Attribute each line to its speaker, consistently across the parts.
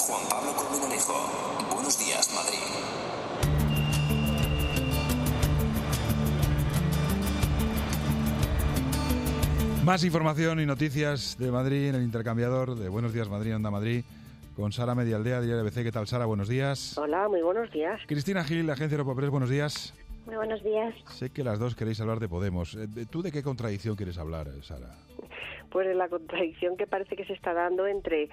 Speaker 1: Juan Pablo Colmenarejo. Buenos días, Madrid.
Speaker 2: Más información y noticias de Madrid en el intercambiador de Buenos Días Madrid, Onda Madrid, con Sara Medialdea, Diario ABC. ¿Qué tal, Sara? Buenos días.
Speaker 3: Hola, muy buenos días.
Speaker 2: Cristina Gil, Agencia Europapress, buenos días.
Speaker 4: Muy buenos días.
Speaker 2: Sé que las dos queréis hablar de Podemos. ¿Tú de qué contradicción quieres hablar, Sara?
Speaker 3: Pues de la contradicción que parece que se está dando entre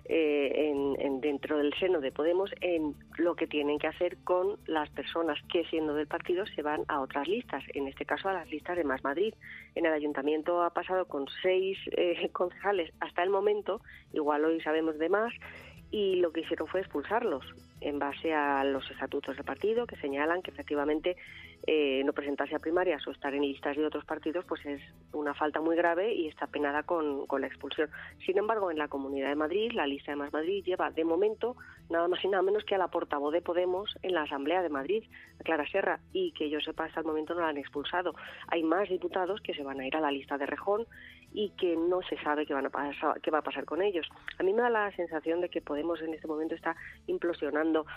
Speaker 3: dentro del seno de Podemos en lo que tienen que hacer con las personas que, siendo del partido, se van a otras listas, en este caso a las listas de Más Madrid. En el ayuntamiento ha pasado con 6 concejales hasta el momento, igual hoy sabemos de más, y lo que hicieron fue expulsarlos en base a los estatutos del partido, que señalan que efectivamente no presentarse a primarias o estar en listas de otros partidos pues es una falta muy grave y está penada con la expulsión. Sin embargo, en la Comunidad de Madrid, la lista de Más Madrid lleva de momento nada más y nada menos que a la portavoz de Podemos en la Asamblea de Madrid, a Clara Serra, y que yo sepa hasta el momento no la han expulsado. Hay más diputados que se van a ir a la lista de Rejón y que no se sabe qué va a pasar con ellos. A mí me da la sensación de que Podemos en este momento está implosionando,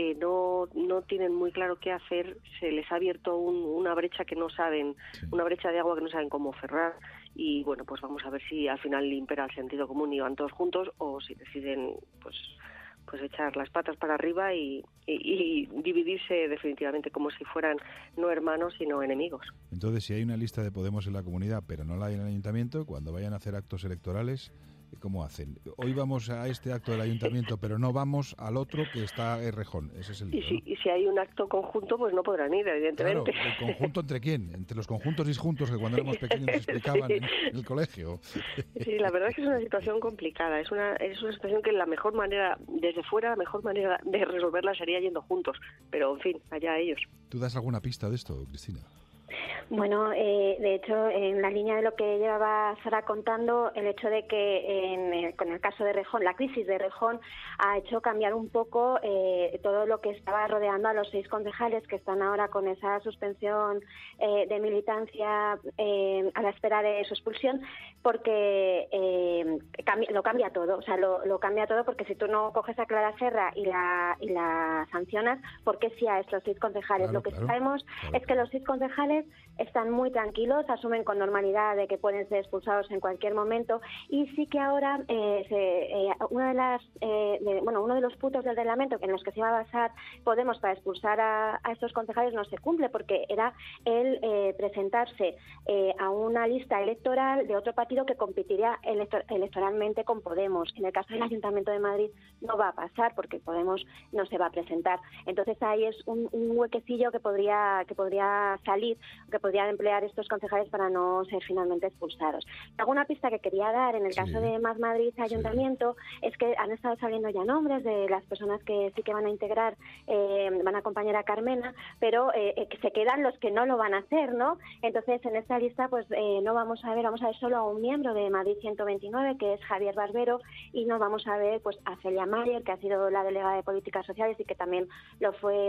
Speaker 3: no tienen muy claro qué hacer, se les ha abierto una brecha que no saben, una brecha de agua que no saben cómo cerrar, y bueno, pues vamos a ver si al final impera el sentido común y van todos juntos, o si deciden pues echar las patas para arriba y dividirse definitivamente como si fueran no hermanos sino enemigos.
Speaker 2: Entonces, si hay una lista de Podemos en la comunidad pero no la hay en el ayuntamiento, cuando vayan a hacer actos electorales, ¿cómo hacen? Hoy vamos a este acto del ayuntamiento, pero no vamos al otro que está en Rejón. Ese es el lío, ¿no?
Speaker 3: Y si hay un acto conjunto, pues no podrán ir, evidentemente.
Speaker 2: Claro, ¿el conjunto entre quién? Entre los conjuntos disjuntos que cuando éramos pequeños nos explicaban en el colegio.
Speaker 3: Sí, la verdad es que es una situación complicada. Es una situación que la mejor manera, desde fuera, la mejor manera de resolverla sería yendo juntos. Pero, en fin, allá ellos.
Speaker 2: ¿Tú das alguna pista de esto, Cristina?
Speaker 4: Bueno, de hecho, en la línea de lo que llevaba Sara contando, el hecho de que con el caso de Rejón, la crisis de Rejón ha hecho cambiar un poco todo lo que estaba rodeando a los 6 concejales que están ahora con esa suspensión de militancia a la espera de su expulsión, porque lo cambia todo, o sea, lo cambia todo, porque si tú no coges a Clara Serra y la sancionas, ¿por qué sí a estos 6 concejales? Lo que sabemos es que los 6 concejales están muy tranquilos, asumen con normalidad de que pueden ser expulsados en cualquier momento, y sí que ahora uno de los puntos del reglamento en los que se iba a basar Podemos para expulsar a estos concejales no se cumple, porque era el presentarse a una lista electoral de otro partido que competiría electoralmente con Podemos. En el caso del Ayuntamiento de Madrid no va a pasar, porque Podemos no se va a presentar. Entonces ahí es un huequecillo que podría salir, que podrían emplear estos concejales para no ser finalmente expulsados. Alguna pista que quería dar en el caso de Más Madrid Ayuntamiento es que han estado saliendo ya nombres de las personas que sí que van a integrar, van a acompañar a Carmena, pero que se quedan los que no lo van a hacer, ¿no? Entonces, en esta lista pues no vamos a ver solo a un miembro de Madrid 129, que es Javier Barbero, y no vamos a ver pues a Celia Mayer, que ha sido la delegada de Políticas Sociales y que también lo fue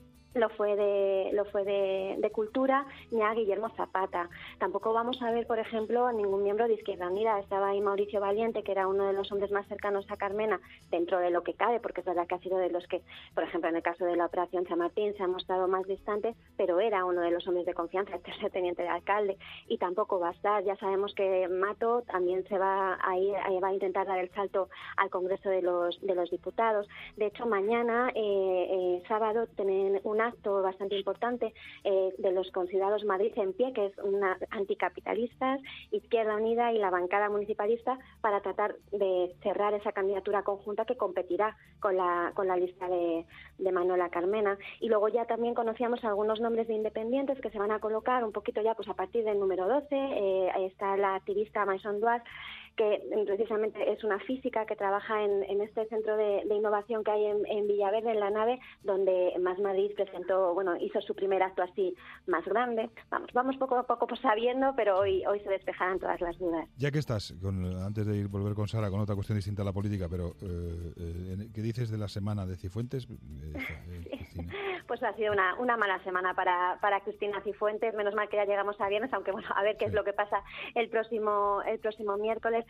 Speaker 4: de Cultura, ni a Guillermo Zapata. Tampoco vamos a ver, por ejemplo, a ningún miembro de Izquierda Unida. Estaba ahí Mauricio Valiente, que era uno de los hombres más cercanos a Carmena, dentro de lo que cabe, porque es verdad que ha sido de los que, por ejemplo, en el caso de la Operación Chamartín se ha mostrado más distante, pero era uno de los hombres de confianza, el tercer teniente de alcalde, y tampoco va a estar. Ya sabemos que Mato también se va a intentar dar el salto al Congreso de los Diputados. De hecho, mañana, sábado, tienen un acto bastante importante de los considerados Madrid en pie, que es una anticapitalistas, Izquierda Unida y la bancada municipalista, para tratar de cerrar esa candidatura conjunta que competirá con la lista de Manuela Carmena. Y luego ya también conocíamos algunos nombres de independientes que se van a colocar un poquito ya pues a partir del número 12. Ahí está la activista Maison Duas, que precisamente es una física que trabaja en este centro de innovación que hay en Villaverde, en la nave, donde Más Madrid hizo su primer acto así más grande. Vamos poco a poco sabiendo, pero hoy se despejarán todas las dudas.
Speaker 2: Ya que estás, antes de volver con Sara con otra cuestión distinta a la política, pero ¿qué dices de la semana de Cifuentes, Cristina?
Speaker 4: Pues ha sido una mala semana para Cristina Cifuentes. Menos mal que ya llegamos a viernes, aunque bueno, a ver qué es lo que pasa el próximo miércoles.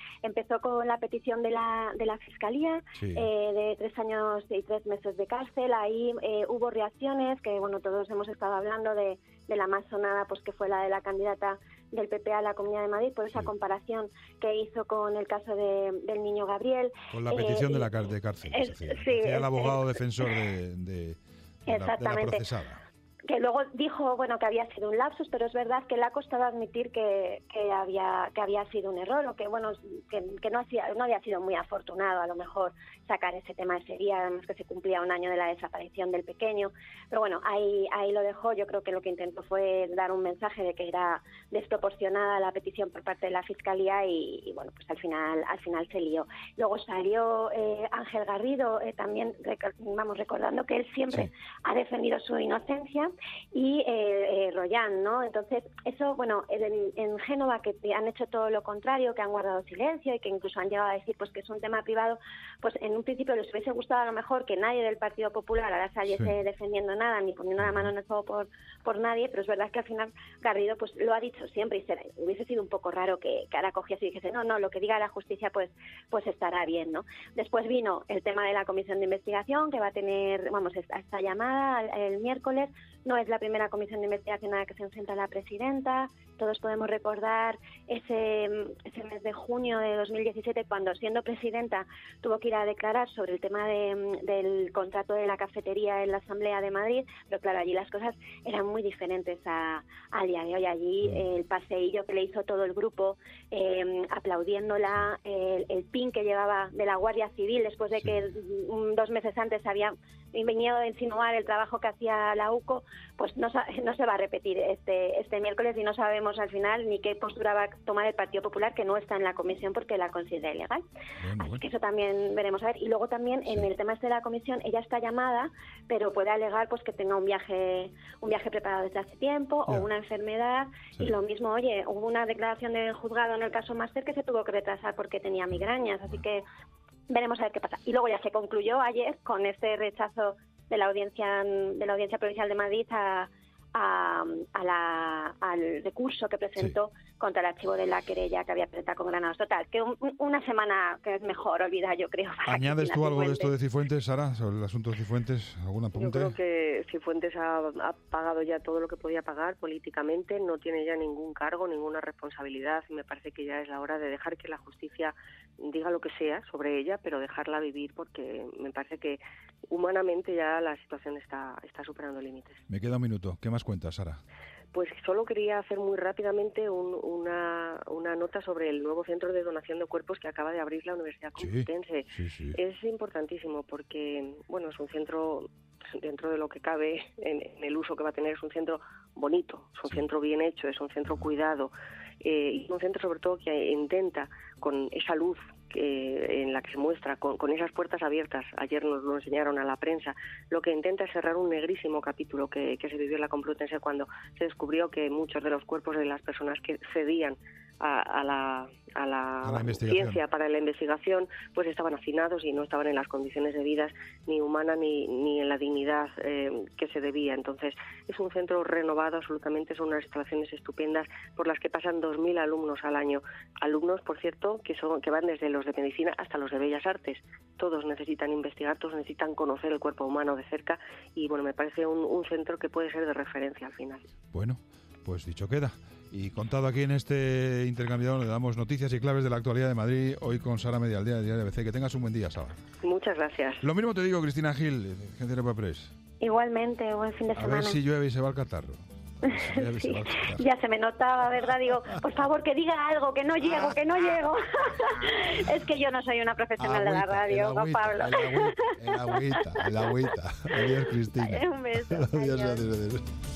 Speaker 4: empezó con la petición de la Fiscalía, de 3 años y 3 meses de cárcel. Ahí hubo reacciones, que bueno, todos hemos estado hablando de la más sonada, pues que fue la de la candidata del PP a la Comunidad de Madrid, por esa comparación que hizo con el caso del niño Gabriel.
Speaker 2: Con la petición de cárcel, el abogado defensor de la procesada.
Speaker 4: Que luego dijo, bueno, que había sido un lapsus, pero es verdad que le ha costado admitir que había sido un error, o que bueno, que no había sido muy afortunado a lo mejor sacar ese tema ese día, además que se cumplía 1 año de la desaparición del pequeño. Pero bueno, ahí lo dejó. Yo creo que lo que intentó fue dar un mensaje de que era desproporcionada la petición por parte de la Fiscalía y bueno, pues al final se lió. Luego salió Ángel Garrido, también recordando que él siempre ha defendido su inocencia, y Royán, ¿no? Entonces, eso, bueno, en Génova, que han hecho todo lo contrario, que han guardado silencio y que incluso han llegado a decir pues que es un tema privado, pues en un principio les hubiese gustado a lo mejor que nadie del Partido Popular ahora saliese defendiendo nada ni poniendo la mano en el fuego por nadie, pero es verdad que al final Garrido pues lo ha dicho siempre y hubiese sido un poco raro que ahora cogiese y dijese no, lo que diga la justicia pues estará bien, ¿no? Después vino el tema de la comisión de investigación, que va a tener, esta llamada el miércoles. No es la primera comisión de investigación a la que se enfrenta la presidenta. Todos podemos recordar ese mes de junio de 2017, cuando siendo presidenta tuvo que ir a declarar sobre el tema del contrato de la cafetería en la Asamblea de Madrid, pero claro, allí las cosas eran muy diferentes al día de hoy. Allí el paseillo que le hizo todo el grupo, aplaudiéndola, el pin que llevaba de la Guardia Civil después de que 2 meses antes había venido a insinuar el trabajo que hacía la UCO, pues no se va a repetir este miércoles, y no sabemos al final ni qué postura va a tomar el Partido Popular, que no está en la comisión porque la considera ilegal. Así que eso también veremos a ver. Y luego también en el tema de la comisión, ella está llamada, pero puede alegar pues que tenga un viaje preparado desde hace tiempo o una enfermedad. Y lo mismo, oye, hubo una declaración del juzgado en el caso Máster que se tuvo que retrasar porque tenía migrañas, así que veremos a ver qué pasa. Y luego ya se concluyó ayer con este rechazo de la Audiencia Provincial de Madrid al recurso que presentó contra el archivo de la querella que había presentado con Granados. Total, que una semana que es mejor olvidar, yo creo.
Speaker 2: ¿Añades tú algo de esto de Cifuentes, Sara, sobre el asunto de Cifuentes? ¿Algún apunte?
Speaker 3: Yo creo que Cifuentes ha pagado ya todo lo que podía pagar políticamente, no tiene ya ningún cargo, ninguna responsabilidad, y me parece que ya es la hora de dejar que la justicia diga lo que sea sobre ella, pero dejarla vivir, porque me parece que humanamente ya la situación está superando límites.
Speaker 2: Me queda un minuto. ¿Qué más cuentas, Sara?
Speaker 3: Pues solo quería hacer muy rápidamente una nota sobre el nuevo centro de donación de cuerpos que acaba de abrir la Universidad Complutense.
Speaker 2: Sí.
Speaker 3: Es importantísimo porque, bueno, es un centro, dentro de lo que cabe en el uso que va a tener, es un centro bonito, es un centro bien hecho, es un centro cuidado, y un centro sobre todo que intenta, con esa luz en la que se muestra, con esas puertas abiertas, ayer nos lo enseñaron a la prensa, lo que intenta es cerrar un negrísimo capítulo que se vivió en la Complutense cuando se descubrió que muchos de los cuerpos de las personas que cedían a la ciencia para la investigación, pues estaban hacinados y no estaban en las condiciones debidas, ni humanas ni en la dignidad que se debía. Entonces, es un centro renovado absolutamente, son unas instalaciones estupendas por las que pasan 2.000 alumnos al año. Alumnos, por cierto, que van desde los de Medicina hasta los de Bellas Artes. Todos necesitan investigar, todos necesitan conocer el cuerpo humano de cerca, y bueno, me parece un centro que puede ser de referencia al final.
Speaker 2: Bueno, pues dicho queda. Y contado aquí en este intercambiador, le damos noticias y claves de la actualidad de Madrid, hoy con Sara Medialdea de Diario ABC. Que tengas un buen día, Sara.
Speaker 3: Muchas gracias.
Speaker 2: Lo mismo te digo, Cristina Gil, Gente de Europa Press.
Speaker 4: Igualmente, buen fin de semana.
Speaker 2: A ver si llueve y se va al catarro.
Speaker 4: Sí, ya se me notaba, ¿verdad? Digo, por favor, que diga algo, que no llego. Es que yo no soy una profesional de la radio, Juan Pablo.
Speaker 2: El agüita. Adiós, Cristina.
Speaker 4: Un beso.
Speaker 2: Adiós.